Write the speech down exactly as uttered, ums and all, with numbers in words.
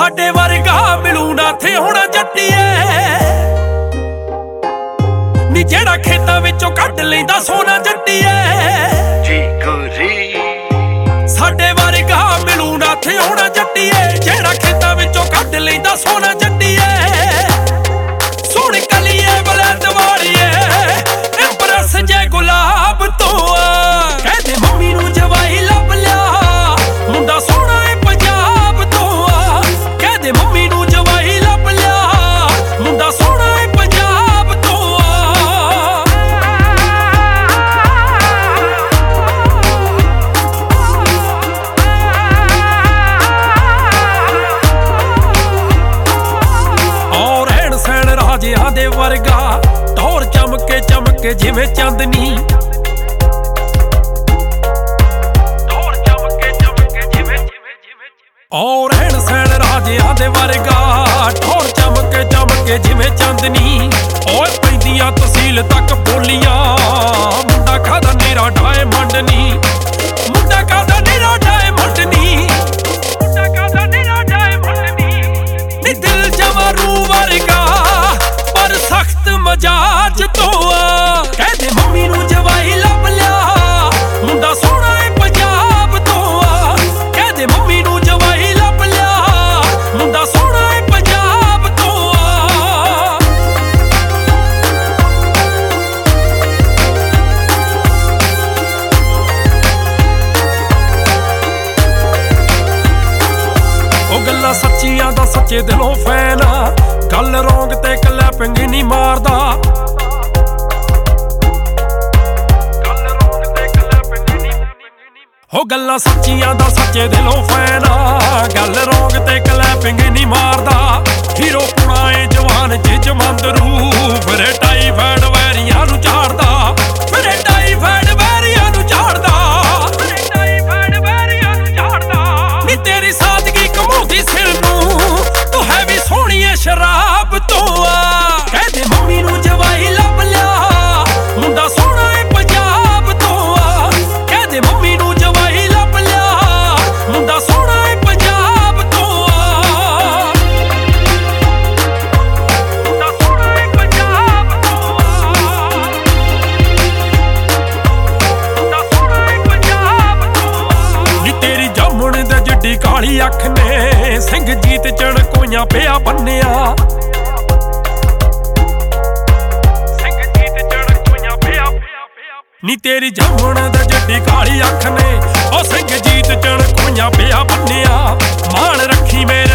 ਸਾਡੇ ਵਰਗਾ ਮਿਲੂ ਨਾ ਥੇ ਹੋਣਾ ਜੱਟੀਏ ਨੀ ਜਿਹੜਾ ਖੇਤਾਂ ਵਿੱਚੋਂ ਕੱਢ ਲੈਂਦਾ ਸੋਨਾ ਜੱਟੀਏ ਜੀ ਗੁਰੀ ਸਾਡੇ ਵਰਗਾ ਮਿਲੂ ਨਾ ਥੇ ਹੋਣਾ ਜੱਟੀਏ ਜਿਹੜਾ ਖੇਤਾਂ ਵਿੱਚੋਂ ਕੱਢ ਲੈਂਦਾ ਸੋਨਾ ਜੱਟੀਏ ਸੁਣ ਕਲੀਏ ਬਲਦ ਵਾਲੀਏ ਇੰਪ੍ਰੈਸ ਜੇ ਗੁਲਾਬ ਤੋਂ ਕਹਿੰਦੇ ਮੰਮੀ ਨੂੰ ਜਵਾਈ ਲੱਭ ਲਿਆ ਮੁੰਡਾ ਸੋਹਣਾ ਏ ਪੰਜਾਬ ਤੋਂ ਕਹਿੰਦੇ ਮੰਮੀ ਨੂੰ ਜਵਾਈ ਲੱਭ ਲਿਆ ਮੁੰਡਾ ਸੋਹਣਾ ਏ ਪੰਜਾਬ ਤੋਂ ਔਰ ਰਹਿਣ ਸਹਿਣ ਰਾਜਿਆਂ ਦੇ ਵਰਗਾ ਟੌਰ ਚਮਕੇ ਚਮਕੇ ਜਿਵੇਂ ਚਾਂਦਨੀ ਔਰ ਰਹਿਣ ਸਹਿਣ ਰਾਜਿਆਂ ਦੇ ਵਰਗਾ ਠੋਰ ਚਮਕੇ ਚਮਕੇ ਜਿਵੇਂ ਚਾਂਦਨੀ ਓਏ ਪੈਂਦੀਆਂ ਤਹਿਸੀਲ ਤੱਕ ਬੋਲੀਆਂ ਮੁੰਡਾ ਖਾਦਾ ਨੀਰਾ ਡਾਇਮੰਡ ਨੀ ਮੁੰਡਾ ਖਾਦਾ ਨੀਰਾ ਡਾਇਮੰਡ ਨੀ ਮੁੰਡਾ ਖਾਦਾ ਨੀਰਾ ਡਾਇਮੰਡ ਨੀ ਨੀ ਦਿਲ ਜਵਾਰੂ ਵਰਗਾ ਪਰ ਸਖਤ ਮਜਾਜ ਤੋਂ ਕਹਿੰਦੇ ਮੰਮੀ ਨੂੰ ਜਵਾਈ ਲੱਭ ਲਿਆ ਮੁੰਡਾ ਸੋਹਣਾ ਏ ਪੰਜਾਬ ਤੋਂ ਕਹਿੰਦੇ ਮੰਮੀ ਨੂੰ ਜਵਾਈ ਲੱਭ ਲਿਆ ਮੁੰਡਾ ਸੋਹਣਾ ਏ ਪੰਜਾਬ ਤੋਂ ਉਹ ਗੱਲਾਂ ਸੱਚੀਆਂ ਦਾ ਸੱਚੇ ਦਿਲੋਂ ਫੈਨ ਗੱਲ ਰੋਂਗ ਤੇ ਕਲੈਪਿੰਗ ਨਹੀਂ ਮਾਰਦਾ ਹੋ ਗੱਲਾਂ ਸੱਚੀਆਂ ਦਾ ਸੱਚੇ ਦਿਲੋਂ ਫੈਨ ਗੱਲ ਰੋਂਗ ਤੇ ਕਲੈਪਿੰਗ ਨਹੀਂ ਮਾਰਦਾ ਹੀਰੋ ਪੁਣਾਏ ਜਵਾਨ ਜਿ ਮੰਦਰੂ ਫਿਰੇ ਟਾਈਫਾਇਡ ਵੈਰੀਆਂ ਨੂੰ ਝਾੜਦਾ ਫਿਰੇ ਟਾਈਫਾਇਡ ਵੈਰੀਆਂ ਨੂੰ ਝਾੜਦਾ ਫਿਰੇ ਟਾਈਫਾਇਡ ਵੈਰੀਆਂ ਨੂੰ ਝਾੜਦਾ ਨੀ ਤੇਰੀ ਸਾਦਗੀ ਕਮਾਉਂਦੀ ਸਿਰ ਨੂੰ ਤੂੰ ਹੈ ਵੀ ਸੋਹਣੀਏ ਸ਼ਰਾਬ ਤੋਂ ਕਹਿੰਦੇ ਮੰਮੀ ਨੂੰ ਜਵਾਈ ਲੱਭ ਲਿਆ ਮੁੰਡਾ ਸੋਹਣਾ ਏ ਪੰਜਾਬ ਤੋਂ ਕਹਿੰਦੇ ਮੰਮੀ ਨੂੰ ਜਵਾਈ ਲੱਭ ਲਿਆ ਮੁੰਡਾ ਸੋਹਣਾ ਏ ਪੰਜਾਬ ਤੋਂ ਮੁੰਡਾ ਸੋਹਣਾ ਏ ਪੰਜਾਬ ਤੋਂ ਮੁੰਡਾ ਸੋਹਣਾ ਏ ਪੰਜਾਬ ਤੋਂ ਨੀ ਤੇਰੀ ਜਾਮਣ ਦੇ ਜਿੱਡੀ ਕਾਲੀ ਅੱਖ ਨੇ ਸਿੰਘ ਜੀਤ ਚਣਕੋਈਆਂ ਪਿਆ ਬੰਨਿਆ ਨੀ ਤੇਰੀ ਜਾਮਣ ਦਾ ਜੱਡੀ ਕਾਲੀ ਅੱਖ ਨੇ ਉਹ ਸਿੰਘ ਜੀਤ ਚਣਕੋਈਆਂ ਪਿਆ ਬੰਨਿਆ ਮਾਣ ਰੱਖੀ ਮੇਰੇ